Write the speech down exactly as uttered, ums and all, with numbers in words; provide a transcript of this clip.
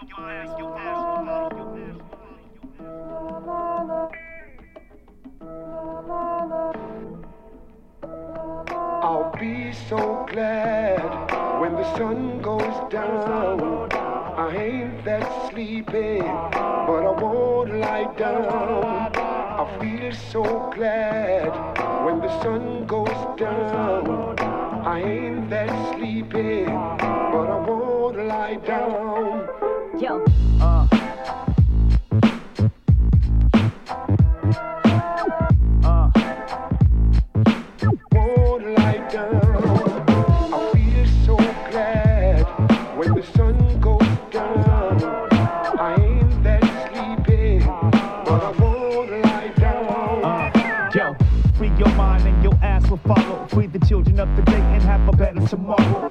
I'll be so glad when the sun goes down. I ain't that sleepy, but I won't lie down. I feel so glad when the sun goes down. I ain't that sleepy, but I won't lie down. Yo. Uh. Follow, free the children of the day and have a better tomorrow.